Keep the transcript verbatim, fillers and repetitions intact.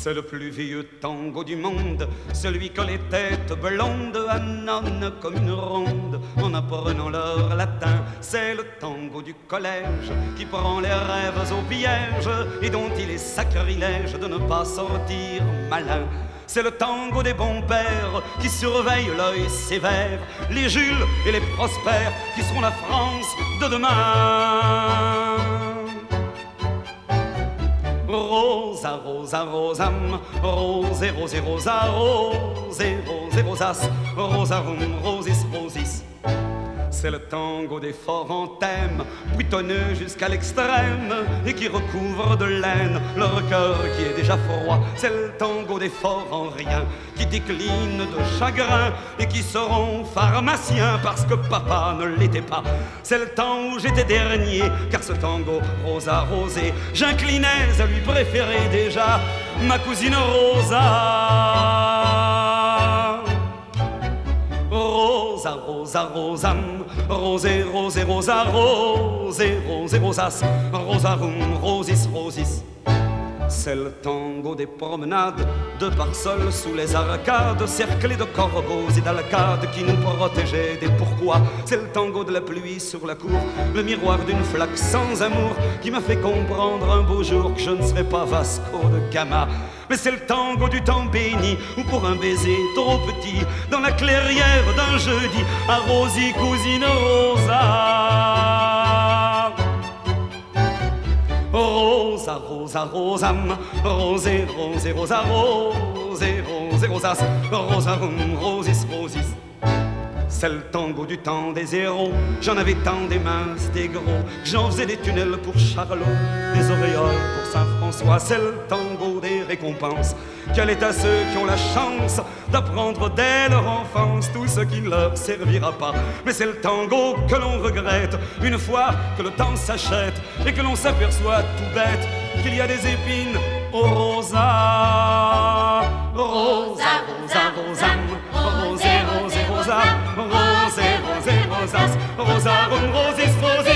C'est le plus vieux tango du monde, celui que les têtes blondes annonnent comme une ronde en apprenant leur latin. C'est le tango du collège qui prend les rêves au piège et dont il est sacrilège de ne pas sortir malin. C'est le tango des bons pères qui surveillent l'œil sévère, les Jules et les Prospères qui seront la France de demain. Rosa, rosa, rosam, rosé, rosé, rosa, rosé, rosé, rosas, rosarum, rosis, rosis. C'est le tango des forts en thème, buitonneux jusqu'à l'extrême et qui recouvre de laine leur cœur qui est déjà froid. C'est le tango des forts en rien, qui déclinent de chagrin et qui seront pharmaciens parce que papa ne l'était pas. C'est le temps où j'étais dernier, car ce tango rosa rosé, j'inclinais à lui préférer déjà ma cousine Rosa. Rosa, rosa, rosam, rosé, rosé, rosa, rosé, rosé, rosas, rosarum, rosis, rosis. C'est le tango des promenades, de parsoles sous les arcades, cerclés de corbeaux et d'alcades qui nous protégeaient des pourquoi. C'est le tango de la pluie sur la cour, le miroir d'une flaque sans amour, qui m'a fait comprendre un beau jour que je ne serais pas Vasco de Gama. Mais c'est le tango du temps béni, où pour un baiser trop petit, dans la clairière d'un jeudi, à Rosie, cousine Rosa. Rosa, rosa, rosam, rosé, rosé, rosa, rosé, rosé, rosas, rosarum, rosis, rosis. C'est le tango du temps des héros, j'en avais tant des minces, des gros, j'en faisais des tunnels pour Charlot, des auréoles pour Saint-François. C'est le tango des récompenses, qui allait à ceux qui ont la chance d'apprendre dès leur enfance tout ce qui ne leur servira pas. Mais c'est le tango que l'on regrette une fois que le temps s'achète et que l'on s'aperçoit tout bête qu'il y a des épines au rosa. Rosa, rosa, rosam, rosé, rosé, rosa, rosé, rosé, rosas, rosarum, rosis, rosis.